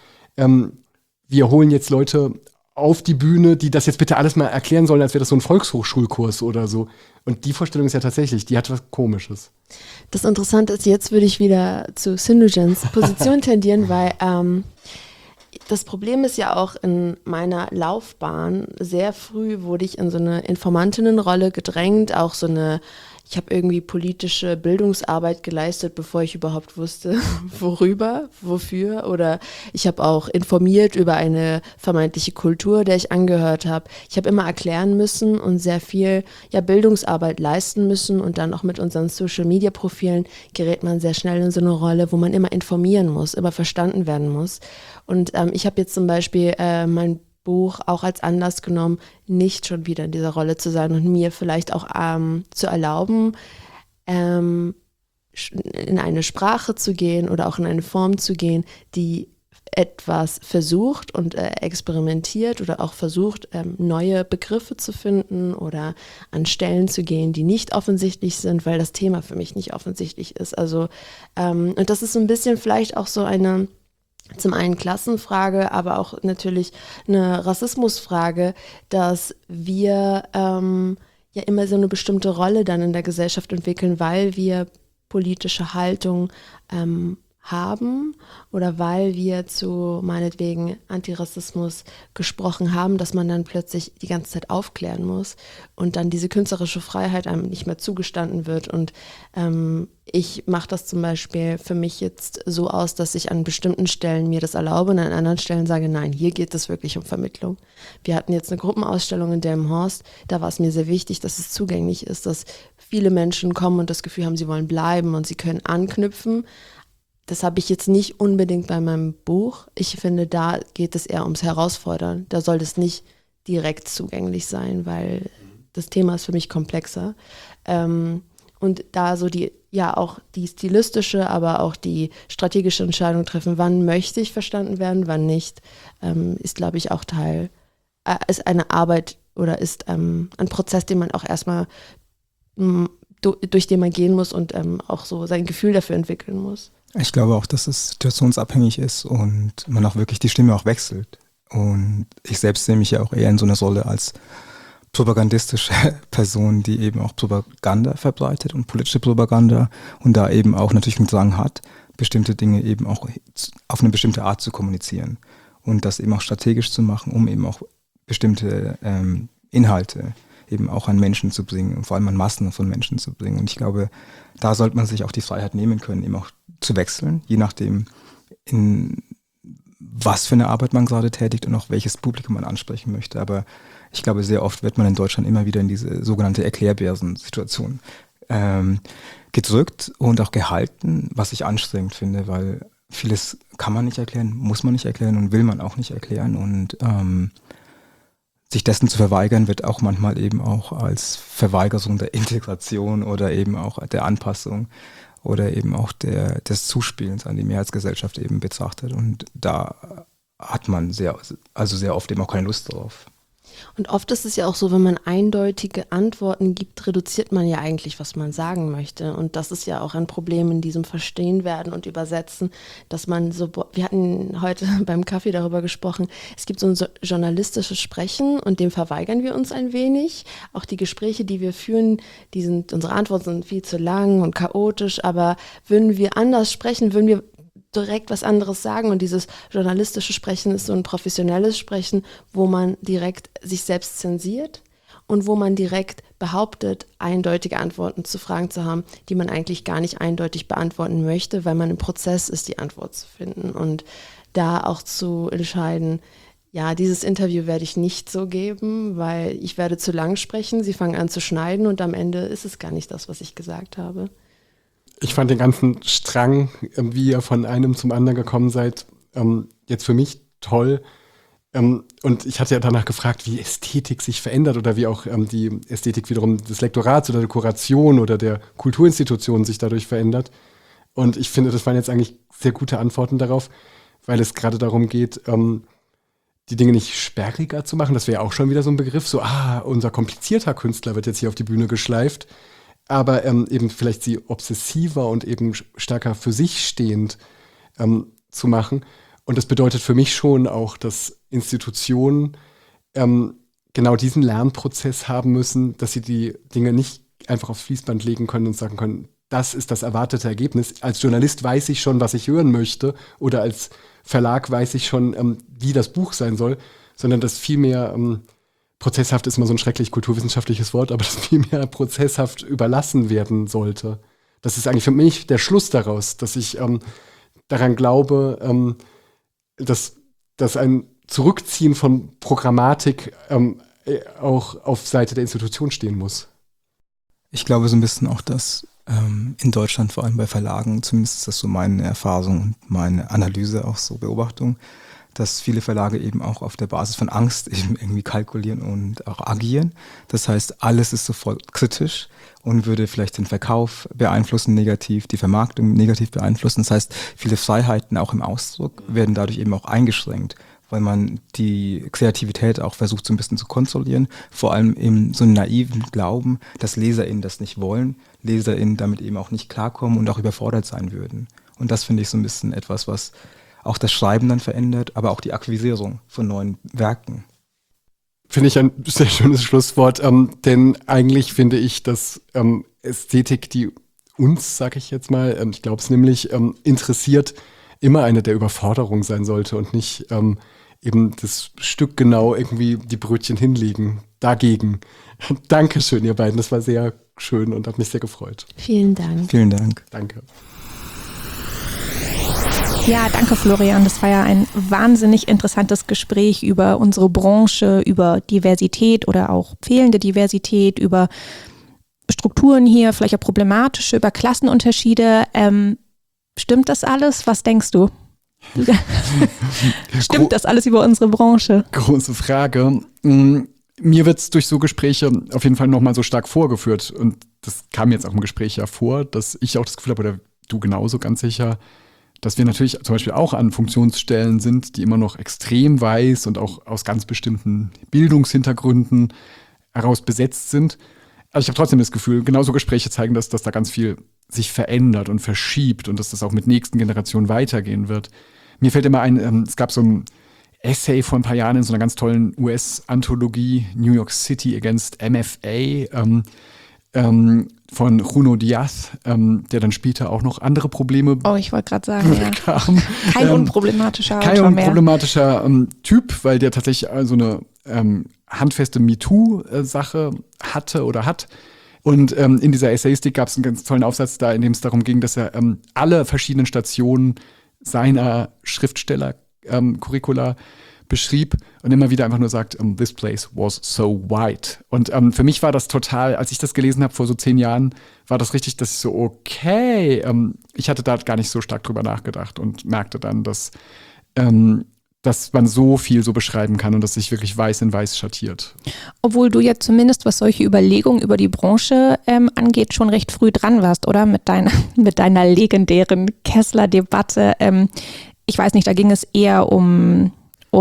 wir holen jetzt Leute auf die Bühne, die das jetzt bitte alles mal erklären sollen, als wäre das so ein Volkshochschulkurs oder so. Und die Vorstellung ist ja tatsächlich, die hat was Komisches. Das Interessante ist, jetzt würde ich wieder zu Sindhujans Position tendieren, weil das Problem ist ja auch in meiner Laufbahn, sehr früh wurde ich in so eine Informantinnenrolle gedrängt, auch ich habe irgendwie politische Bildungsarbeit geleistet, bevor ich überhaupt wusste, worüber, wofür. Oder ich habe auch informiert über eine vermeintliche Kultur, der ich angehört habe. Ich habe immer erklären müssen und sehr viel Bildungsarbeit leisten müssen. Und dann auch mit unseren Social-Media-Profilen gerät man sehr schnell in so eine Rolle, wo man immer informieren muss, immer verstanden werden muss. Und ich habe jetzt zum Beispiel mein Buch auch als Anlass genommen, nicht schon wieder in dieser Rolle zu sein und mir vielleicht auch zu erlauben, in eine Sprache zu gehen oder auch in eine Form zu gehen, die etwas versucht und experimentiert oder auch versucht, neue Begriffe zu finden oder an Stellen zu gehen, die nicht offensichtlich sind, weil das Thema für mich nicht offensichtlich ist. Also und das ist so ein bisschen vielleicht auch so eine zum einen Klassenfrage, aber auch natürlich eine Rassismusfrage, dass wir immer so eine bestimmte Rolle dann in der Gesellschaft entwickeln, weil wir politische Haltung haben oder weil wir zu meinetwegen Antirassismus gesprochen haben, dass man dann plötzlich die ganze Zeit aufklären muss und dann diese künstlerische Freiheit einem nicht mehr zugestanden wird. Und ich mache das zum Beispiel für mich jetzt so aus, dass ich an bestimmten Stellen mir das erlaube und an anderen Stellen sage, nein, hier geht es wirklich um Vermittlung. Wir hatten jetzt eine Gruppenausstellung in Delmenhorst, da war es mir sehr wichtig, dass es zugänglich ist, dass viele Menschen kommen und das Gefühl haben, sie wollen bleiben und sie können anknüpfen. Das habe ich jetzt nicht unbedingt bei meinem Buch. Ich finde, da geht es eher ums Herausfordern. Da soll das nicht direkt zugänglich sein, weil das Thema ist für mich komplexer. Und da so auch die stilistische, aber auch die strategische Entscheidung treffen, wann möchte ich verstanden werden, wann nicht, ist, glaube ich, auch ist eine Arbeit oder ist ein Prozess, den man auch erstmal durch den man gehen muss und auch so sein Gefühl dafür entwickeln muss. Ich glaube auch, dass es situationsabhängig ist und man auch wirklich die Stimme auch wechselt. Und ich selbst sehe mich ja auch eher in so einer Rolle als propagandistische Person, die eben auch Propaganda verbreitet und politische Propaganda und da eben auch natürlich einen Drang hat, bestimmte Dinge eben auch auf eine bestimmte Art zu kommunizieren und das eben auch strategisch zu machen, um eben auch bestimmte Inhalte eben auch an Menschen zu bringen und vor allem an Massen von Menschen zu bringen. Und ich glaube, da sollte man sich auch die Freiheit nehmen können, eben auch zu wechseln, je nachdem, in was für eine Arbeit man gerade tätigt und auch welches Publikum man ansprechen möchte. Aber ich glaube, sehr oft wird man in Deutschland immer wieder in diese sogenannte Erklärbärsen-Situation gedrückt und auch gehalten, was ich anstrengend finde, weil vieles kann man nicht erklären, muss man nicht erklären und will man auch nicht erklären. Und sich dessen zu verweigern, wird auch manchmal eben auch als Verweigerung der Integration oder eben auch der Anpassung oder eben auch des Zuspielens an die Mehrheitsgesellschaft eben betrachtet. Und da hat man sehr oft eben auch keine Lust drauf. Und oft ist es ja auch so, wenn man eindeutige Antworten gibt, reduziert man ja eigentlich, was man sagen möchte. Und das ist ja auch ein Problem in diesem Verstehen werden und Übersetzen, dass man so, wir hatten heute beim Kaffee darüber gesprochen, es gibt so ein journalistisches Sprechen und dem verweigern wir uns ein wenig. Auch die Gespräche, die wir führen, unsere Antworten sind viel zu lang und chaotisch, aber würden wir anders sprechen, würden wir direkt was anderes sagen, und dieses journalistische Sprechen ist so ein professionelles Sprechen, wo man direkt sich selbst zensiert und wo man direkt behauptet, eindeutige Antworten zu Fragen zu haben, die man eigentlich gar nicht eindeutig beantworten möchte, weil man im Prozess ist, die Antwort zu finden und da auch zu entscheiden, ja, dieses Interview werde ich nicht so geben, weil ich werde zu lang sprechen, sie fangen an zu schneiden und am Ende ist es gar nicht das, was ich gesagt habe. Ich fand den ganzen Strang, wie ihr von einem zum anderen gekommen seid, jetzt für mich toll. Und ich hatte ja danach gefragt, wie Ästhetik sich verändert oder wie auch die Ästhetik wiederum des Lektorats oder der Kuration oder der Kulturinstitutionen sich dadurch verändert. Und ich finde, das waren jetzt eigentlich sehr gute Antworten darauf, weil es gerade darum geht, die Dinge nicht sperriger zu machen. Das wäre ja auch schon wieder so ein Begriff, so, unser komplizierter Künstler wird jetzt hier auf die Bühne geschleift. Aber eben vielleicht sie obsessiver und eben stärker für sich stehend zu machen. Und das bedeutet für mich schon auch, dass Institutionen genau diesen Lernprozess haben müssen, dass sie die Dinge nicht einfach aufs Fließband legen können und sagen können, das ist das erwartete Ergebnis. Als Journalist weiß ich schon, was ich hören möchte, oder als Verlag weiß ich schon, wie das Buch sein soll, sondern dass vielmehr prozesshaft ist immer so ein schrecklich kulturwissenschaftliches Wort, aber das vielmehr prozesshaft überlassen werden sollte. Das ist eigentlich für mich der Schluss daraus, dass ich daran glaube, dass ein Zurückziehen von Programmatik auch auf Seite der Institution stehen muss. Ich glaube so ein bisschen auch, dass in Deutschland, vor allem bei Verlagen, zumindest ist das so meine Erfahrung und meine Analyse, auch so Beobachtung, dass viele Verlage eben auch auf der Basis von Angst eben irgendwie kalkulieren und auch agieren. Das heißt, alles ist sofort kritisch und würde vielleicht den Verkauf beeinflussen negativ, die Vermarktung negativ beeinflussen. Das heißt, viele Freiheiten auch im Ausdruck werden dadurch eben auch eingeschränkt, weil man die Kreativität auch versucht so ein bisschen zu kontrollieren, vor allem im so einen naiven Glauben, dass LeserInnen das nicht wollen, LeserInnen damit eben auch nicht klarkommen und auch überfordert sein würden. Und das finde ich so ein bisschen etwas, was auch das Schreiben dann verändert, aber auch die Akquisierung von neuen Werken. Finde ich ein sehr schönes Schlusswort, denn eigentlich finde ich, dass Ästhetik, die uns, sage ich jetzt mal, ich glaube es nämlich, interessiert, immer eine der Überforderung sein sollte und nicht eben das Stück genau irgendwie die Brötchen hinlegen. Dagegen. Dankeschön, ihr beiden, das war sehr schön und hat mich sehr gefreut. Vielen Dank. Vielen Dank. Danke. Ja, danke Florian. Das war ja ein wahnsinnig interessantes Gespräch über unsere Branche, über Diversität oder auch fehlende Diversität, über Strukturen hier, vielleicht auch problematische, über Klassenunterschiede. Stimmt das alles? Was denkst du? Stimmt das alles über unsere Branche? Große Frage. Mir wird es durch so Gespräche auf jeden Fall nochmal so stark vorgeführt. Und das kam jetzt auch im Gespräch ja vor, dass ich auch das Gefühl habe, oder du genauso ganz sicher, dass wir natürlich zum Beispiel auch an Funktionsstellen sind, die immer noch extrem weiß und auch aus ganz bestimmten Bildungshintergründen heraus besetzt sind. Aber ich habe trotzdem das Gefühl, genauso Gespräche zeigen, dass da ganz viel sich verändert und verschiebt und dass das auch mit nächsten Generationen weitergehen wird. Mir fällt immer ein, es gab so ein Essay vor ein paar Jahren in so einer ganz tollen US-Anthologie, New York City Against MFA, von Junot Díaz, der dann später auch noch andere Probleme ich wollte gerade sagen, ja. bekam. Kein unproblematischer Kein Autor mehr. unproblematischer Typ, weil der tatsächlich so eine handfeste MeToo-Sache hatte oder hat. Und in dieser Essayistik gab es einen ganz tollen Aufsatz da, in dem es darum ging, dass er alle verschiedenen Stationen seiner Schriftsteller-Curricula beschrieb und immer wieder einfach nur sagt, this place was so white. Und für mich war das total, als ich das gelesen habe vor so 10 Jahren, war das richtig, dass ich so, okay, ich hatte da gar nicht so stark drüber nachgedacht und merkte dann, dass man so viel so beschreiben kann und dass sich wirklich weiß in weiß schattiert. Obwohl du jetzt zumindest, was solche Überlegungen über die Branche angeht, schon recht früh dran warst, oder? Mit deiner legendären Kessler-Debatte. Ich weiß nicht, da ging es eher um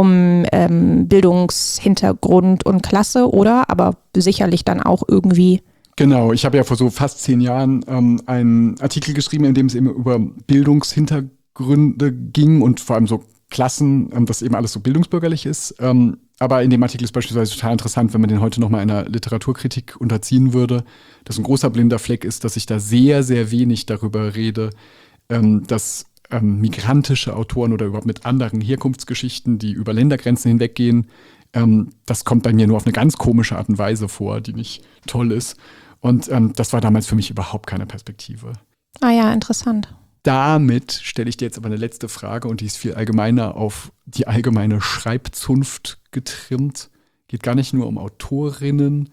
Bildungshintergrund und Klasse, oder? Aber sicherlich dann auch irgendwie. Genau, ich habe ja vor so fast 10 Jahren einen Artikel geschrieben, in dem es eben über Bildungshintergründe ging und vor allem so Klassen, dass eben alles so bildungsbürgerlich ist. Aber in dem Artikel ist beispielsweise total interessant, wenn man den heute nochmal einer Literaturkritik unterziehen würde, dass ein großer blinder Fleck ist, dass ich da sehr, sehr wenig darüber rede, dass migrantische Autoren oder überhaupt mit anderen Herkunftsgeschichten, die über Ländergrenzen hinweggehen, das kommt bei mir nur auf eine ganz komische Art und Weise vor, die nicht toll ist. Und das war damals für mich überhaupt keine Perspektive. Ah ja, interessant. Damit stelle ich dir jetzt aber eine letzte Frage und die ist viel allgemeiner auf die allgemeine Schreibzunft getrimmt. Geht gar nicht nur um Autorinnen,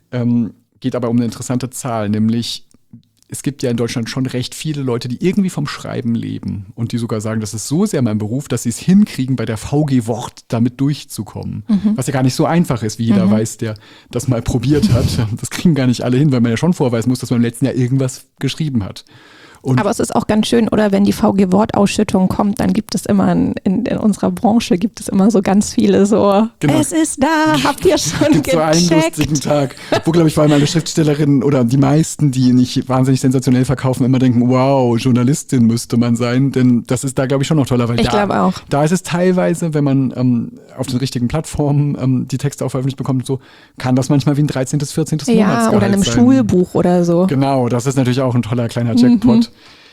geht aber um eine interessante Zahl, nämlich es gibt ja in Deutschland schon recht viele Leute, die irgendwie vom Schreiben leben und die sogar sagen, das ist so sehr mein Beruf, dass sie es hinkriegen, bei der VG Wort damit durchzukommen. Was ja gar nicht so einfach ist, wie jeder weiß, der das mal probiert hat. Das kriegen gar nicht alle hin, weil man ja schon vorweisen muss, dass man im letzten Jahr irgendwas geschrieben hat. Aber es ist auch ganz schön, oder wenn die VG-Wortausschüttung kommt, dann gibt es immer in unserer Branche gibt es immer so ganz viele so, genau. Es ist da, habt ihr schon gecheckt? So einen lustigen Tag, wo, glaube ich, vor allem alle Schriftstellerinnen oder die meisten, die nicht wahnsinnig sensationell verkaufen, immer denken, wow, Journalistin müsste man sein, denn das ist da, glaube ich, schon noch toller, weil ich glaube auch. Da ist es teilweise, wenn man auf den richtigen Plattformen die Texte auch veröffentlicht bekommt, so kann das manchmal wie ein 13., 14. Monatsgehalt sein. Ja, oder in einem Schulbuch oder so. Genau, das ist natürlich auch ein toller kleiner Jackpot.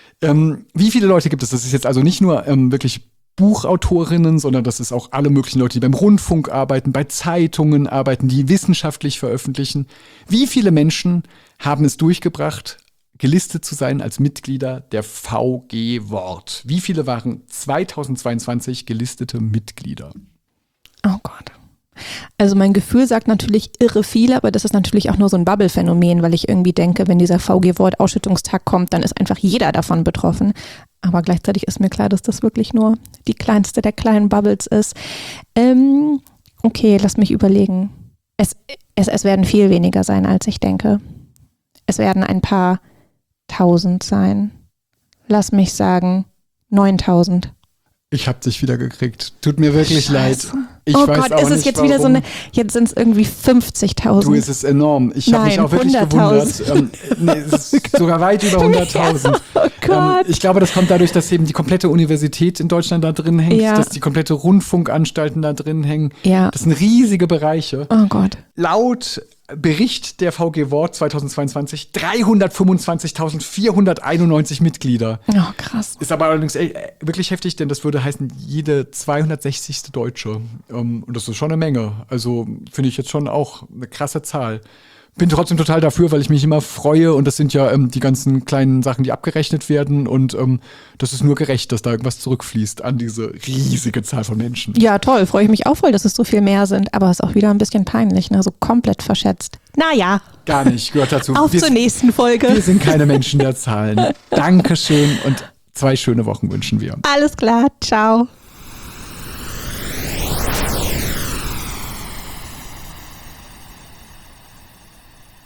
Wie viele Leute gibt es? Das ist jetzt also nicht nur wirklich Buchautorinnen, sondern das ist auch alle möglichen Leute, die beim Rundfunk arbeiten, bei Zeitungen arbeiten, die wissenschaftlich veröffentlichen. Wie viele Menschen haben es durchgebracht, gelistet zu sein als Mitglieder der VG Wort? Wie viele waren 2022 gelistete Mitglieder? Oh Gott. Also mein Gefühl sagt natürlich irre viele, aber das ist natürlich auch nur so ein Bubble-Phänomen, weil ich irgendwie denke, wenn dieser VG-Wort-Ausschüttungstag kommt, dann ist einfach jeder davon betroffen. Aber gleichzeitig ist mir klar, dass das wirklich nur die kleinste der kleinen Bubbles ist. Okay, lass mich überlegen. Es werden viel weniger sein, als ich denke. Es werden ein paar Tausend sein. Lass mich sagen 9.000. Ich hab dich wieder gekriegt. Tut mir wirklich leid. Ich oh weiß Gott, auch ist es nicht, jetzt warum. Wieder so eine, jetzt sind es irgendwie 50.000. Du, es ist enorm. Ich habe mich auch wirklich gewundert. Es ist sogar weit über 100.000. Oh Gott. Ich glaube, das kommt dadurch, dass eben die komplette Universität in Deutschland da drin hängt, dass die komplette Rundfunkanstalten da drin hängen. Ja. Das sind riesige Bereiche. Oh Gott. Laut Bericht der VG Wort 2022 325.491 Mitglieder. Oh, krass. Ist aber allerdings wirklich heftig, denn das würde heißen, jede 260. Deutsche. Und das ist schon eine Menge. Also finde ich jetzt schon auch eine krasse Zahl. Bin trotzdem total dafür, weil ich mich immer freue und das sind ja die ganzen kleinen Sachen, die abgerechnet werden und das ist nur gerecht, dass da irgendwas zurückfließt an diese riesige Zahl von Menschen. Ja, toll, freue ich mich auch voll, dass es so viel mehr sind, aber es ist auch wieder ein bisschen peinlich, ne? So komplett verschätzt. Naja. Gar nicht, gehört dazu. Auf zur nächsten Folge. Wir sind keine Menschen der Zahlen. Dankeschön und 2 schöne Wochen wünschen wir. Alles klar, ciao.